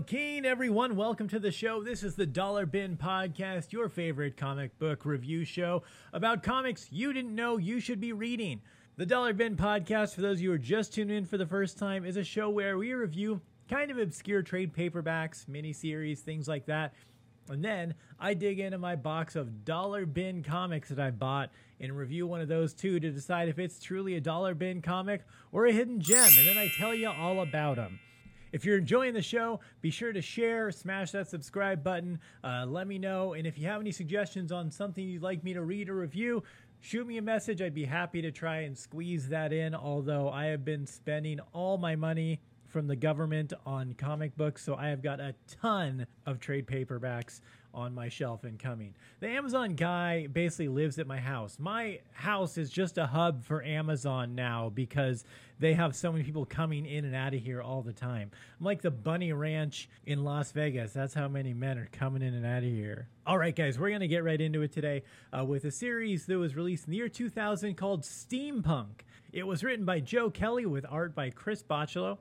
up, Keen, everyone? Welcome to the show. This is the Dollar Bin Podcast, your favorite comic book review show about comics you didn't know you should be reading. The Dollar Bin Podcast, for those of you who are just tuning in for the first time, is a show where we review kind of obscure trade paperbacks, miniseries, things like that. And then I dig into my box of Dollar Bin comics that I bought and review one of those too to decide if it's truly a Dollar Bin comic or a hidden gem. And then I tell you all about them. If you're enjoying the show, be sure to share, smash that subscribe button, let me know. And if you have any suggestions on something you'd like me to read or review, shoot me a message. I'd be happy to try and squeeze that in, although I have been spending all my money from the government on comic books, so I have got a ton of trade paperbacks on my shelf incoming. The Amazon guy basically lives at my house. My house is just a hub for Amazon now because they have so many people coming in and out of here all the time. I'm like the Bunny Ranch in Las Vegas. That's how many men are coming in and out of here. All right, guys, we're going to get right into it today with a series that was released in the year 2000 called Steampunk. It was written by Joe Kelly with art by Chris Bachalo.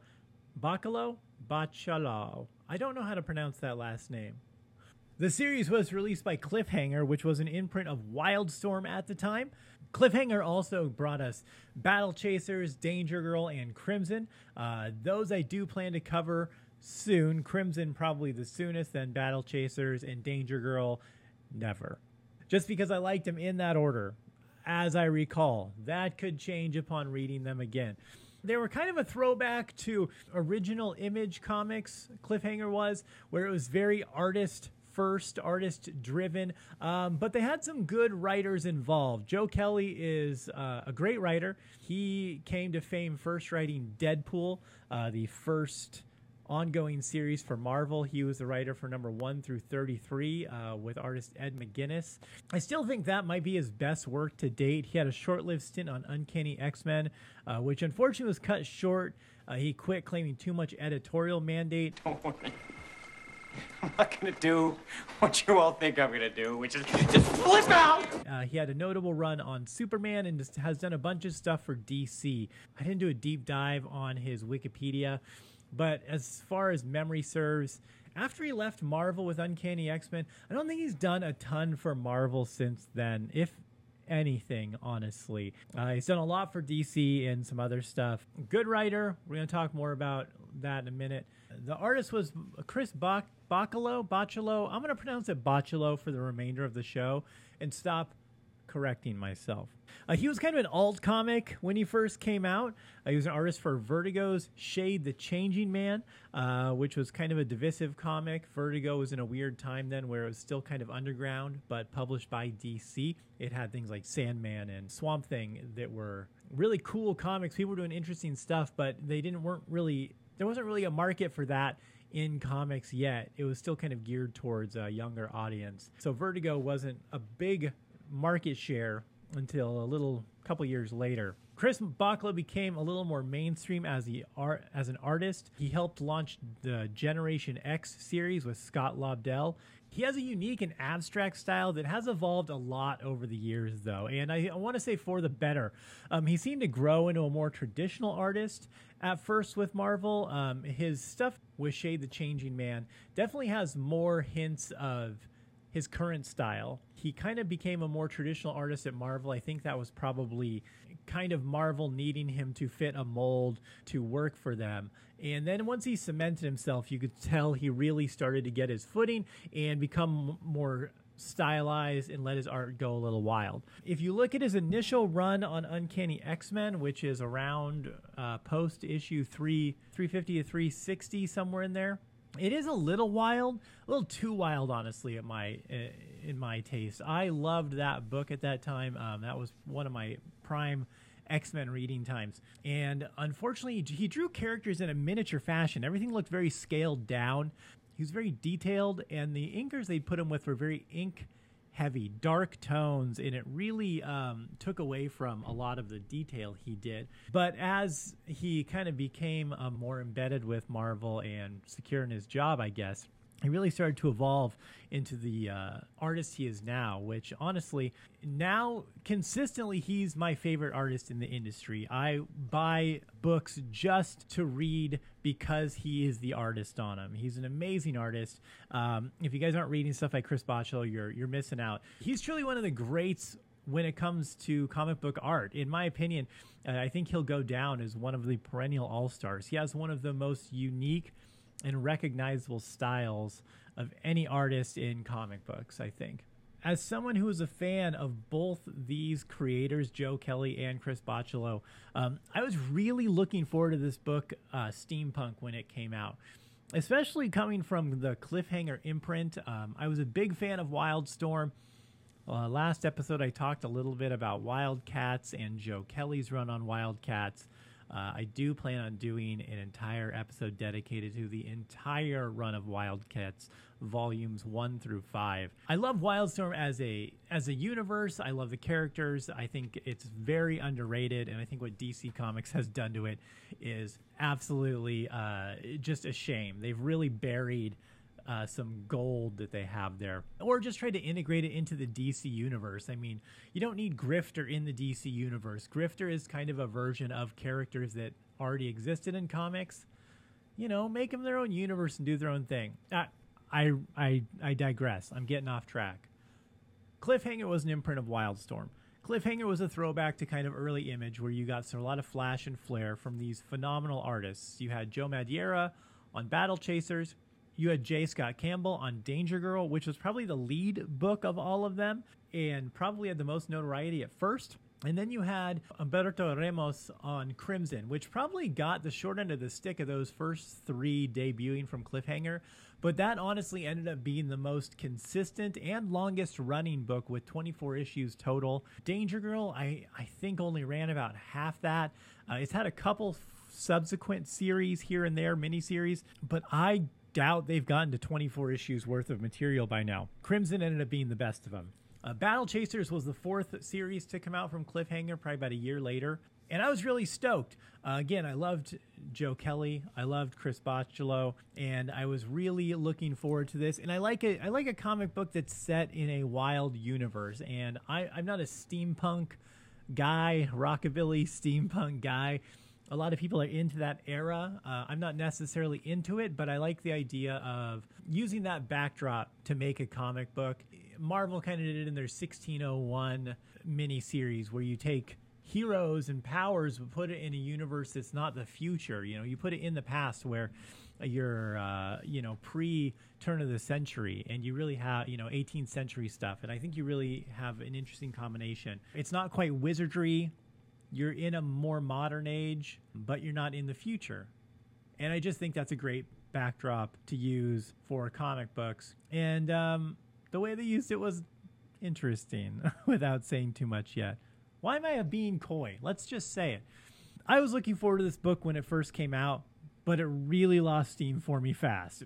Bachalo. I don't know how to pronounce that last name. The series was released by Cliffhanger, which was an imprint of Wildstorm at the time. Cliffhanger also brought us Battle Chasers, Danger Girl, and Crimson. Those I do plan to cover soon. Crimson probably the soonest, then Battle Chasers and Danger Girl never. Just because I liked them in that order, as I recall. That could change upon reading them again. They were kind of a throwback to original Image comics, Cliffhanger was, where it was very artist-first, artist-driven, but they had some good writers involved. Joe Kelly is a great writer. He came to fame first writing Deadpool, the first ongoing series for Marvel. He was the writer for number 1 through 33 with artist Ed McGuinness. I still think that might be his best work to date. He had a short-lived stint on Uncanny X-Men, which unfortunately was cut short. He quit claiming too much editorial mandate. Don't worry. I'm not going to do what you all think I'm going to do, which is just flip out! He had a notable run on Superman and just has done a bunch of stuff for DC. I didn't do a deep dive on his Wikipedia, but as far as memory serves, after he left Marvel with Uncanny X-Men, I don't think he's done a ton for Marvel since then, if anything, honestly. He's done a lot for DC and some other stuff. Good writer. We're going to talk more about that in a minute. The artist was Chris Bachalo. I'm going to pronounce it Bachalo for the remainder of the show and stop correcting myself. He was kind of an alt comic when he first came out. He was an artist for Vertigo's Shade the Changing Man, which was kind of a divisive comic. Vertigo was in a weird time then where it was still kind of underground, but published by DC. It had things like Sandman and Swamp Thing that were really cool comics. People were doing interesting stuff, but there wasn't really a market for that in comics yet. It was still kind of geared towards a younger audience. So Vertigo wasn't a big market share until couple years later. Chris Bachalo became a little more mainstream as an artist. He helped launch the Generation X series with Scott Lobdell. He has a unique and abstract style that has evolved a lot over the years, though, and I want to say for the better. He seemed to grow into a more traditional artist at first with Marvel. His stuff with Shade the Changing Man definitely has more hints of his current style. He kind of became a more traditional artist at Marvel. I think that was probably kind of Marvel needing him to fit a mold to work for them. And then once he cemented himself, you could tell he really started to get his footing and become more stylized and let his art go a little wild. If you look at his initial run on Uncanny X-Men, which is around post issue 350 to 360, somewhere in there, it is a little wild, a little too wild, honestly, in my taste. I loved that book at that time. That was one of my prime X-Men reading times. And unfortunately, he drew characters in a miniature fashion. Everything looked very scaled down. He was very detailed, and the inkers they put him with were very ink-heavy, dark tones, and it really took away from a lot of the detail he did. But as he kind of became more embedded with Marvel and secure in his job, I guess, he really started to evolve into the artist he is now, which honestly, now consistently he's my favorite artist in the industry. I buy books just to read because he is the artist on them. He's an amazing artist. If you guys aren't reading stuff like Chris Bachalo, you're missing out. He's truly one of the greats when it comes to comic book art. In my opinion, I think he'll go down as one of the perennial all-stars. He has one of the most unique and recognizable styles of any artist in comic books, I think. As someone who is a fan of both these creators, Joe Kelly and Chris Bachalo, I was really looking forward to this book, Steampunk, when it came out, especially coming from the Cliffhanger imprint. I was a big fan of Wildstorm. Last episode, I talked a little bit about Wildcats and Joe Kelly's run on Wildcats. I do plan on doing an entire episode dedicated to the entire run of Wildcats, volumes 1 through 5. I love Wildstorm as a universe. I love the characters. I think it's very underrated, and I think what DC Comics has done to it is absolutely just a shame. They've really buried some gold that they have there, or just try to integrate it into the DC universe. I mean, you don't need Grifter in the DC universe. Grifter is kind of a version of characters that already existed in comics. You know, make them their own universe and do their own thing. I digress. I'm getting off track. Cliffhanger was an imprint of Wildstorm. Cliffhanger was a throwback to kind of early Image, where you got a lot of flash and flare from these phenomenal artists. You had Joe Madureira on Battle Chasers. You had J. Scott Campbell on Danger Girl, which was probably the lead book of all of them and probably had the most notoriety at first. And then you had Humberto Ramos on Crimson, which probably got the short end of the stick of those first 3 debuting from Cliffhanger. But that honestly ended up being the most consistent and longest running book with 24 issues total. Danger Girl, I think only ran about half that. It's had a couple subsequent series here and there, miniseries, but I doubt they've gotten to 24 issues worth of material by now. Crimson ended up being the best of them. Battle Chasers was the 4th series to come out from Cliffhanger, probably about a year later. And I was really stoked. Again, I loved Joe Kelly. I loved Chris Bachalo. And I was really looking forward to this. And I like a comic book that's set in a wild universe. And I'm not a steampunk guy, rockabilly steampunk guy. A lot of people are into that era. I'm not necessarily into it, but I like the idea of using that backdrop to make a comic book. Marvel kind of did it in their 1601 miniseries, where you take heroes and powers but put it in a universe that's not the future. You know, you put it in the past where you're, pre-turn of the century, and you really have, 18th century stuff. And I think you really have an interesting combination. It's not quite wizardry. You're in a more modern age, but you're not in the future. And I just think that's a great backdrop to use for comic books. And the way they used it was interesting, without saying too much yet. Why am I being coy? Let's just say it. I was looking forward to this book when it first came out, but it really lost steam for me fast.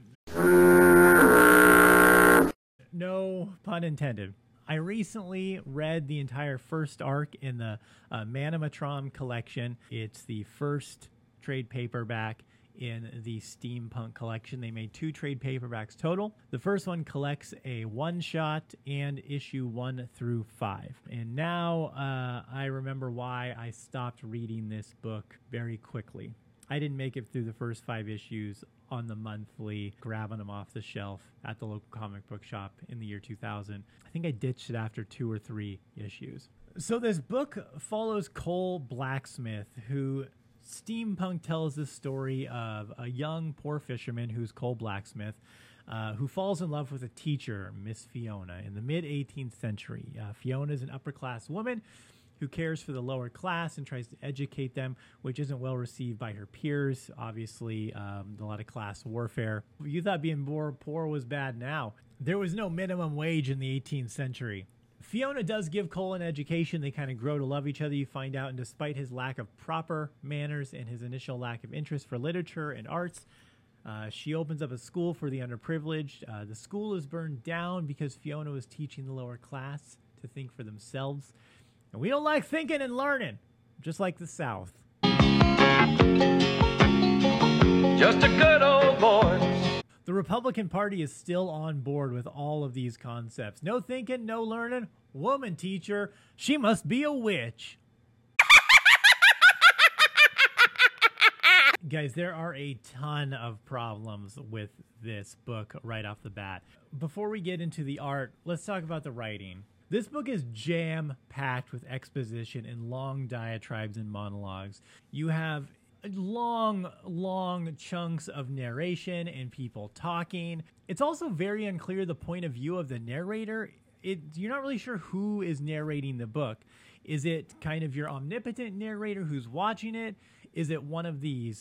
No pun intended. I recently read the entire first arc in the Manimatron collection. It's the first trade paperback in the Steampunk collection. They made 2 trade paperbacks total. The first one collects a one-shot and issue 1 through 5. And now I remember why I stopped reading this book very quickly. I didn't make it through the first 5 issues on the monthly, grabbing them off the shelf at the local comic book shop in the year 2000. I think I ditched it after 2 or 3 issues. So this book follows Cole Blacksmith, who Steampunk tells the story of a young poor fisherman who's Cole Blacksmith, who falls in love with a teacher, Miss Fiona, in the mid-18th century. Fiona is an upper-class woman who cares for the lower class and tries to educate them, which isn't well received by her peers. Obviously, a lot of class warfare. You thought being poor was bad now. There was no minimum wage in the 18th century. Fiona does give Cole an education. They kind of grow to love each other, you find out, and despite his lack of proper manners and his initial lack of interest for literature and arts, she opens up a school for the underprivileged. The school is burned down because Fiona was teaching the lower class to think for themselves. And we don't like thinking and learning, just like the South. Just a good old boy. The Republican Party is still on board with all of these concepts. No thinking, no learning. Woman teacher, she must be a witch. Guys, there are a ton of problems with this book right off the bat. Before we get into the art, let's talk about the writing. This book is jam-packed with exposition and long diatribes and monologues. You have long chunks of narration and people talking. It's also very unclear the point of view of the narrator. You're not really sure who is narrating the book. Is it kind of your omnipotent narrator who's watching it? Is it one of these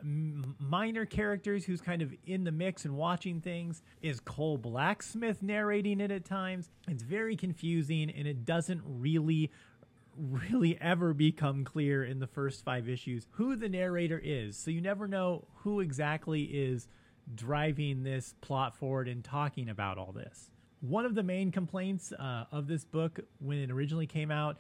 minor characters who's kind of in the mix and watching things? Is Cole Blacksmith narrating it at times? It's very confusing, and it doesn't really ever become clear in the first 5 issues who the narrator is. So you never know who exactly is driving this plot forward and talking about all this. One of the main complaints of this book when it originally came out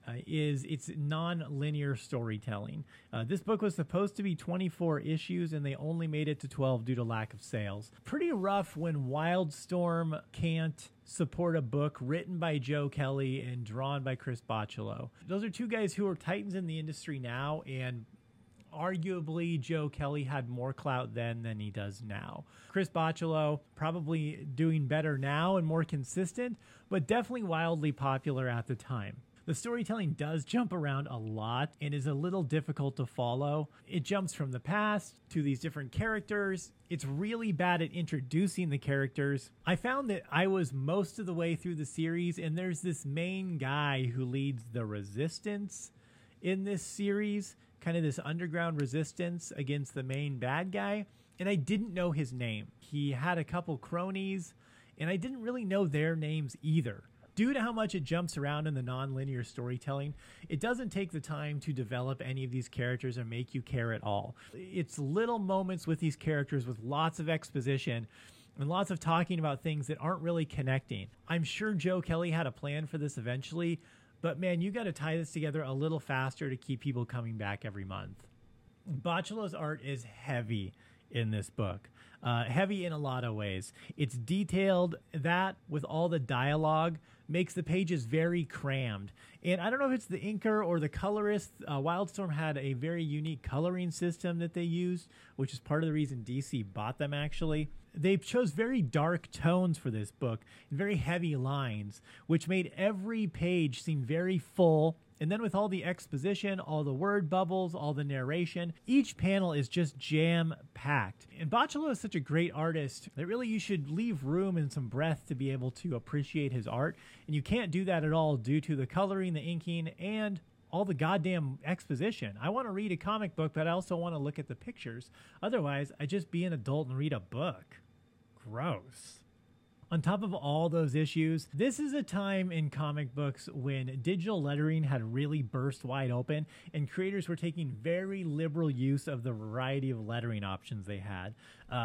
is its non-linear storytelling. This book was supposed to be 24 issues, and they only made it to 12 due to lack of sales. Pretty rough when Wildstorm can't support a book written by Joe Kelly and drawn by Chris Bachalo. Those are two guys who are titans in the industry now, and arguably Joe Kelly had more clout then than he does now. Chris Bachalo probably doing better now and more consistent, but definitely wildly popular at the time. The storytelling does jump around a lot and is a little difficult to follow. It jumps from the past to these different characters. It's really bad at introducing the characters. I found that I was most of the way through the series, and there's this main guy who leads the resistance in this series, kind of this underground resistance against the main bad guy, and I didn't know his name. He had a couple cronies, and I didn't really know their names either. Due to how much it jumps around in the non-linear storytelling, it doesn't take the time to develop any of these characters or make you care at all. It's little moments with these characters with lots of exposition and lots of talking about things that aren't really connecting. I'm sure Joe Kelly had a plan for this eventually, but man, you got to tie this together a little faster to keep people coming back every month. Bachalo's art is heavy in this book. Heavy in a lot of ways. It's detailed. That, with all the dialogue, makes the pages very crammed. And I don't know if it's the inker or the colorist. Wildstorm had a very unique coloring system that they used, which is part of the reason DC bought them, actually. They chose very dark tones for this book and very heavy lines, which made every page seem very full. And then with all the exposition, all the word bubbles, all the narration, each panel is just jam-packed. And Bachalo is such a great artist that really you should leave room and some breath to be able to appreciate his art. And you can't do that at all due to the coloring, the inking, and all the goddamn exposition. I want to read a comic book, but I also want to look at the pictures. Otherwise, I just be an adult and read a book. Gross. On top of all those issues, this is a time in comic books when digital lettering had really burst wide open and creators were taking very liberal use of the variety of lettering options they had.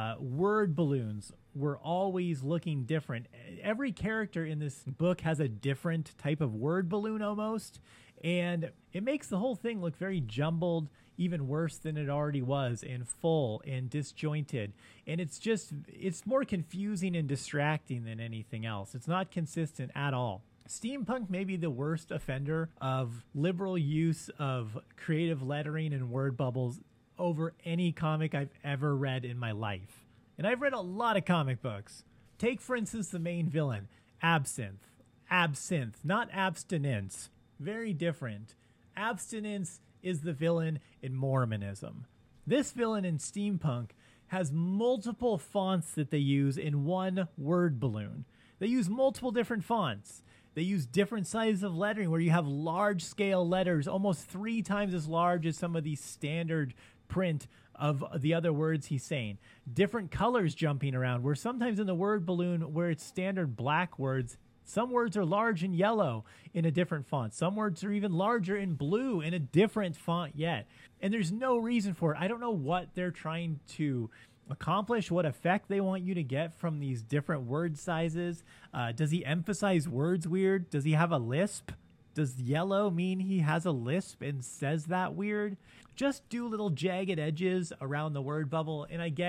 Word balloons were always looking different. Every character in this book has a different type of word balloon almost, and it makes the whole thing look very jumbled, even worse than it already was, and full and disjointed. And it's more confusing and distracting than anything else. It's not consistent at all. Steampunk may be the worst offender of liberal use of creative lettering and word bubbles over any comic I've ever read in my life. And I've read a lot of comic books. Take, for instance, the main villain, Absinthe. Absinthe, not abstinence. Very different. Abstinence is the villain in Mormonism. This villain in Steampunk has multiple fonts that they use in one word balloon. They use multiple different fonts. They use different sizes of lettering where you have large scale letters, almost 3 times as large as some of the standard print of the other words he's saying. Different colors jumping around, where sometimes in the word balloon where it's standard black words, some words are large in yellow in a different font. Some words are even larger in blue in a different font yet. And there's no reason for it. I don't know what they're trying to accomplish, what effect they want you to get from these different word sizes. Does he emphasize words weird? Does he have a lisp? Does yellow mean he has a lisp and says that weird? Just do little jagged edges around the word bubble, and I get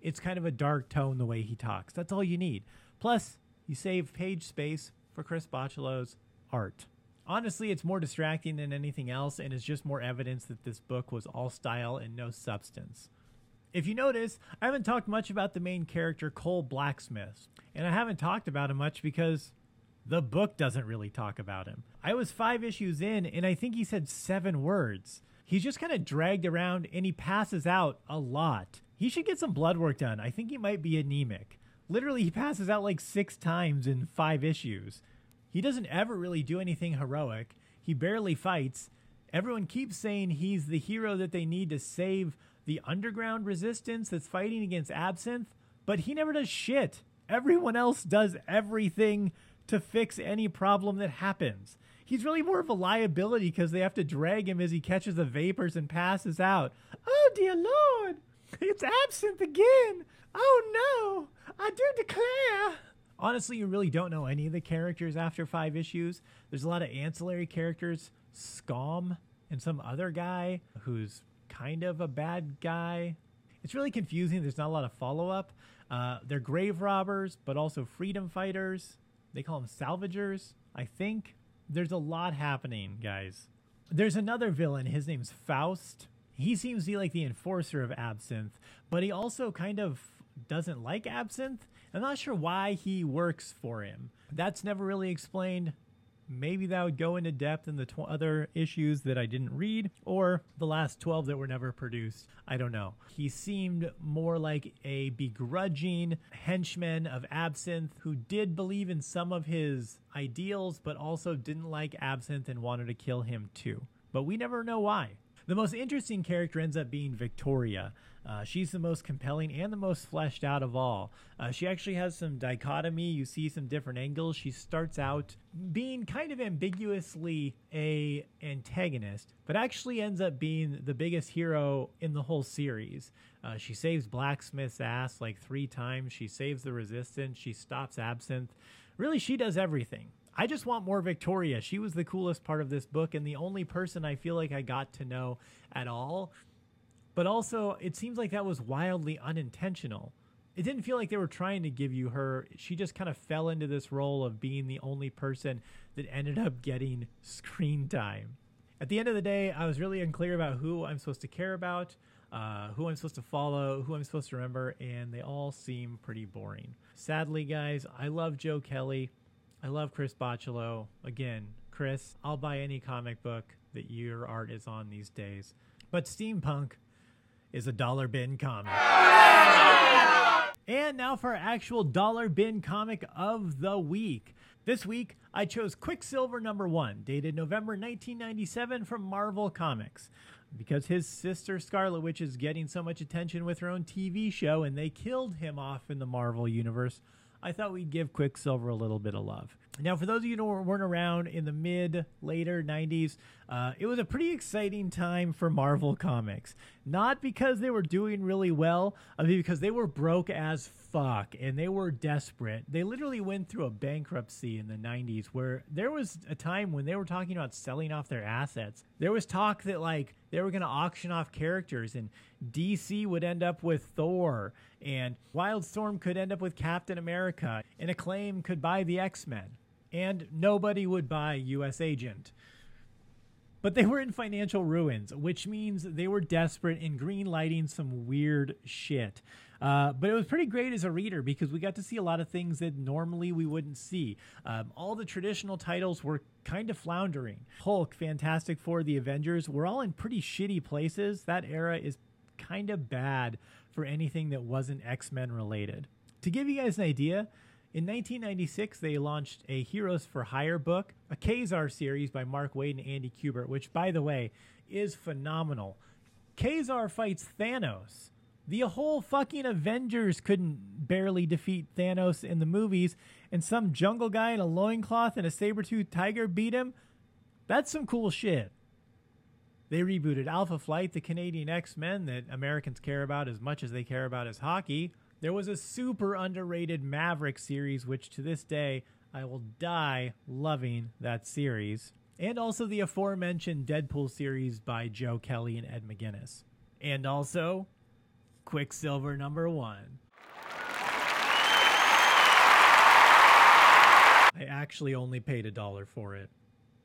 it's kind of a dark tone the way he talks. That's all you need. Plus, you save page space for Chris Bachalo's art. Honestly, it's more distracting than anything else, and is just more evidence that this book was all style and no substance. If you notice, I haven't talked much about the main character, Cole Blacksmith, and I haven't talked about him much because the book doesn't really talk about him. I was 5 issues in, and I think he said 7 words. He's just kind of dragged around, and he passes out a lot. He should get some blood work done. I think he might be anemic. Literally, he passes out like 6 times in 5 issues. He doesn't ever really do anything heroic. He barely fights. Everyone keeps saying he's the hero that they need to save the underground resistance that's fighting against Absinthe, but he never does shit. Everyone else does everything to fix any problem that happens. He's really more of a liability because they have to drag him as he catches the vapors and passes out. Oh, dear Lord, it's Absinthe again. Oh, no, I do declare. Honestly, you really don't know any of the characters after 5 issues. There's a lot of ancillary characters, Scom and some other guy who's kind of a bad guy. It's really confusing. There's not a lot of follow-up. They're grave robbers, but also freedom fighters. They call them salvagers, I think. There's a lot happening, guys. There's another villain. His name's Faust. He seems to be like the enforcer of Absinthe, but he also kind of doesn't like Absinthe. I'm not sure why he works for him. That's never really explained. Maybe that would go into depth in the other issues that I didn't read, or the last 12 that were never produced. I don't know. He seemed more like a begrudging henchman of Absinthe who did believe in some of his ideals, but also didn't like Absinthe and wanted to kill him too. But we never know why. The most interesting character ends up being Victoria. She's the most compelling and the most fleshed out of all. She actually has some dichotomy. You see some different angles. She starts out being kind of ambiguously a antagonist, but actually ends up being the biggest hero in the whole series. She saves Blacksmith's ass like 3 times. She saves the Resistance. She stops Absinthe. Really, she does everything. I just want more Victoria. She was the coolest part of this book and the only person I feel like I got to know at all. But also, it seems like that was wildly unintentional. It didn't feel like they were trying to give you her. She just kind of fell into this role of being the only person that ended up getting screen time. At the end of the day, I was really unclear about who I'm supposed to care about, who I'm supposed to follow, who I'm supposed to remember, and they all seem pretty boring. Sadly, guys, I love Joe Kelly. I love Chris Bachalo. Again, Chris, I'll buy any comic book that your art is on these days. But Steampunk is a dollar bin comic. And now for our actual dollar bin comic of the week. This week, I chose Quicksilver #1, dated November 1997 from Marvel Comics. Because his sister Scarlet Witch is getting so much attention with her own TV show and they killed him off in the Marvel Universe, I thought we'd give Quicksilver a little bit of love. Now, for those of you who weren't around in the later 90s, it was a pretty exciting time for Marvel Comics. Not because they were doing really well, because they were broke as fuck and they were desperate. They literally went through a bankruptcy in the 90s where there was a time when they were talking about selling off their assets. There was talk that like they were going to auction off characters and DC would end up with Thor and Wildstorm could end up with Captain America and Acclaim could buy the X-Men. And nobody would buy US Agent. But they were in financial ruins, which means they were desperate and green-lighting some weird shit. But it was pretty great as a reader because we got to see a lot of things that normally we wouldn't see. All the traditional titles were kind of floundering. Hulk, Fantastic Four, the Avengers were all in pretty shitty places. That era is kind of bad for anything that wasn't X-Men related. To give you guys an idea, in 1996, they launched a Heroes for Hire book, a Kazar series by Mark Waid and Andy Kubert, which, by the way, is phenomenal. Kazar fights Thanos. The whole fucking Avengers couldn't barely defeat Thanos in the movies, and some jungle guy in a loincloth and a saber-toothed tiger beat him? That's some cool shit. They rebooted Alpha Flight, the Canadian X-Men that Americans care about as much as they care about his hockey. There was a super underrated Maverick series, which to this day, I will die loving that series. And also the aforementioned Deadpool series by Joe Kelly and Ed McGuinness. And also Quicksilver #1. I actually only paid $1 for it.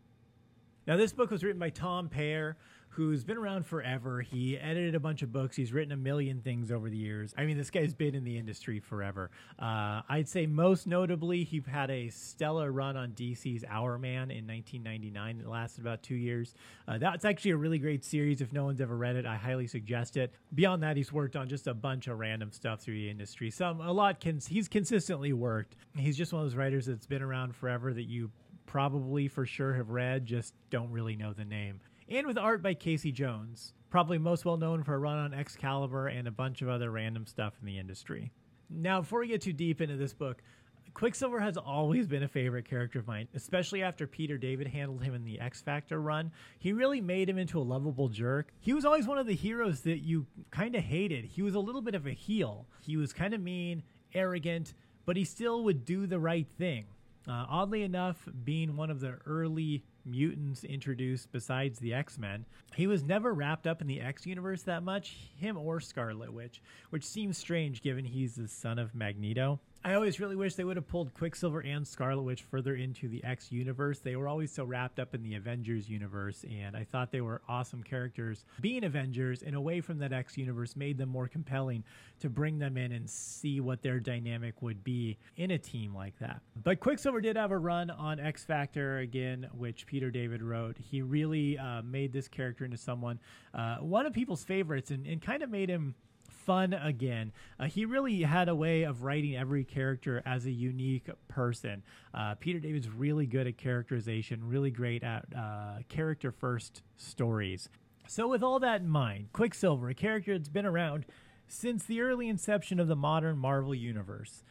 Now, this book was written by Tom Peyer, who's been around forever. He edited a bunch of books. He's written a million things over the years. I mean, this guy's been in the industry forever. I'd say most notably, he had a stellar run on DC's Hourman in 1999. It lasted about 2 years. That's actually a really great series. If no one's ever read it, I highly suggest it. Beyond that, he's worked on just a bunch of random stuff through the industry. He's consistently worked. He's just one of those writers that's been around forever that you probably for sure have read, just don't really know the name. And with art by Casey Jones, probably most well known for a run on Excalibur and a bunch of other random stuff in the industry. Now, before we get too deep into this book, Quicksilver has always been a favorite character of mine, especially after Peter David handled him in the X Factor run. He really made him into a lovable jerk. He was always one of the heroes that you kind of hated. He was a little bit of a heel. He was kind of mean, arrogant, but he still would do the right thing. Oddly enough, being one of the early mutants introduced besides the X-Men, he was never wrapped up in the X universe that much, him or Scarlet Witch, which seems strange given he's the son of Magneto. I always really wish they would have pulled Quicksilver and Scarlet Witch further into the X universe. They were always so wrapped up in the Avengers universe, and I thought they were awesome characters. Being Avengers and away from that X universe made them more compelling to bring them in and see what their dynamic would be in a team like that. But Quicksilver did have a run on X Factor again, which Peter David wrote. He really made this character into someone, one of people's favorites, and kind of made him fun again. He really had a way of writing every character as a unique person. Peter David's really good at characterization, really great at character-first stories. So with all that in mind, Quicksilver, a character that's been around since the early inception of the modern Marvel Universe.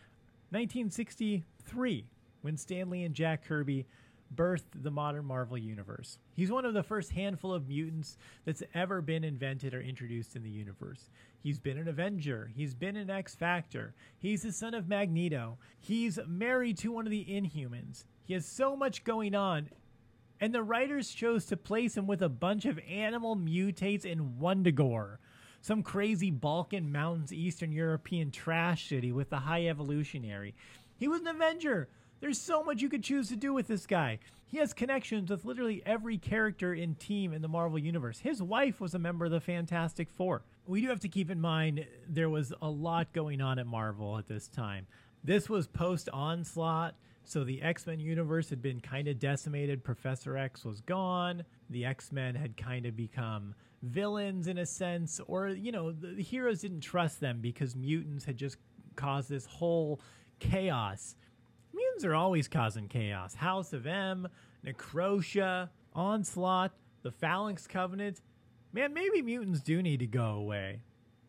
1963, when Stan Lee and Jack Kirby birthed the modern Marvel Universe. He's one of the first handful of mutants that's ever been invented or introduced in the universe. He's been an Avenger. He's been an X Factor. He's the son of Magneto. He's married to one of the Inhumans. He has so much going on, and the writers chose to place him with a bunch of animal mutates in Wundagore, some crazy Balkan Mountains Eastern European trash city with the High Evolutionary. He was an Avenger. There's so much you could choose to do with this guy. He has connections with literally every character and team in the Marvel Universe. His wife was a member of the Fantastic Four. We do have to keep in mind there was a lot going on at Marvel at this time. This was post-Onslaught, so the X-Men universe had been kind of decimated. Professor X was gone. The X-Men had kind of become villains in a sense, or, you know, the heroes didn't trust them because mutants had just caused this whole chaos. Mutants are always causing chaos. House of M, Necrotia, Onslaught, the Phalanx Covenant. Man, maybe mutants do need to go away.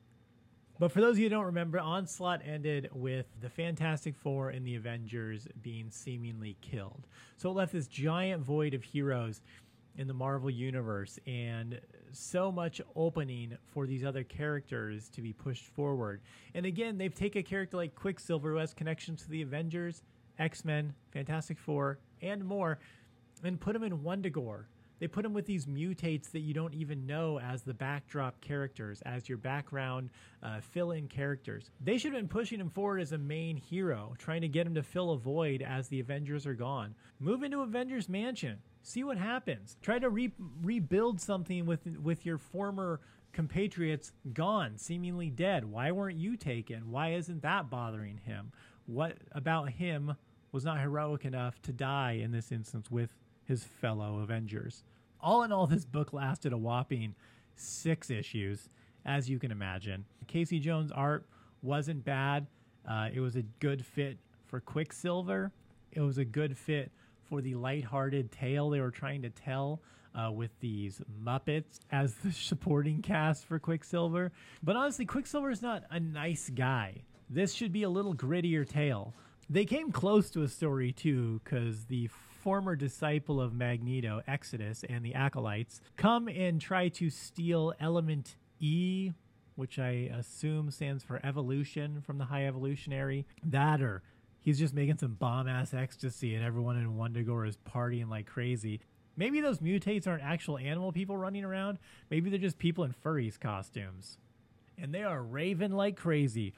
But for those of you who don't remember, Onslaught ended with the Fantastic Four and the Avengers being seemingly killed. So it left this giant void of heroes in the Marvel Universe and so much opening for these other characters to be pushed forward. And again, they've taken a character like Quicksilver who has connections to the Avengers, X-Men, Fantastic Four, and more, and put him in Wundagore. They put him with these mutates that you don't even know as the backdrop characters, as your background fill-in characters. They should have been pushing him forward as a main hero, trying to get him to fill a void as the Avengers are gone. Move into Avengers Mansion. See what happens. Try to rebuild something with your former compatriots gone, seemingly dead. Why weren't you taken? Why isn't that bothering him? What about him was not heroic enough to die in this instance with his fellow Avengers? All in all, this book lasted a whopping 6 issues, as you can imagine. Casey Jones' art wasn't bad. It was a good fit for Quicksilver. It was a good fit for the lighthearted tale they were trying to tell with these Muppets as the supporting cast for Quicksilver. But honestly, Quicksilver is not a nice guy. This should be a little grittier tale. They came close to a story, too, because the former disciple of Magneto, Exodus, and the Acolytes come and try to steal Element E, which I assume stands for evolution from the High Evolutionary. That, or he's just making some bomb-ass ecstasy and everyone in Wundagore is partying like crazy. Maybe those mutates aren't actual animal people running around. Maybe they're just people in furries costumes. and they are raving like crazy.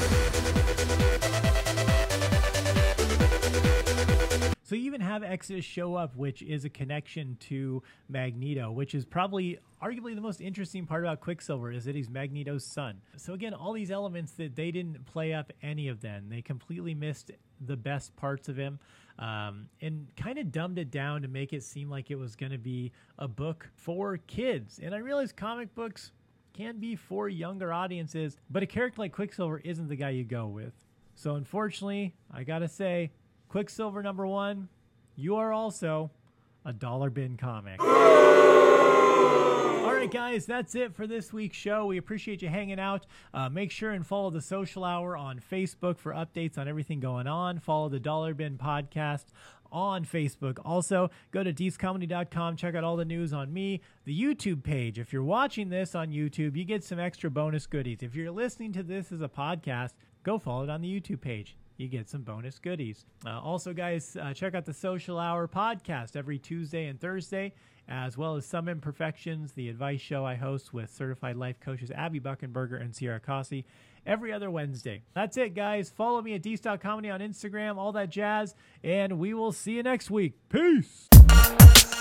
So you even have Exodus show up, which is a connection to Magneto, which is probably arguably the most interesting part about Quicksilver, is that he's Magneto's son. So again, all these elements that they didn't play up any of them. They completely missed the best parts of him, and kind of dumbed it down to make it seem like it was going to be a book for kids. And I realize comic books can be for younger audiences, but a character like Quicksilver isn't the guy you go with. So unfortunately, I gotta say, Quicksilver #1, you are also a dollar bin comic. All right, guys, that's it for this week's show. We appreciate you hanging out. Make sure and follow the Social Hour on Facebook for updates on everything going on. Follow the Dollar Bin Podcast on Facebook. Also, go to deescomedy.com. Check out all the news on me. The YouTube page. If you're watching this on YouTube, you get some extra bonus goodies. If you're listening to this as a podcast, go follow it on the YouTube page. You get some bonus goodies. Also, guys, check out the Social Hour podcast every Tuesday and Thursday, as well as Some Imperfections, the advice show I host with certified life coaches Abby Buckenberger and Sierra Cossi every other Wednesday. That's it, guys. Follow me at Dees.comedy on Instagram, all that jazz, and we will see you next week. Peace!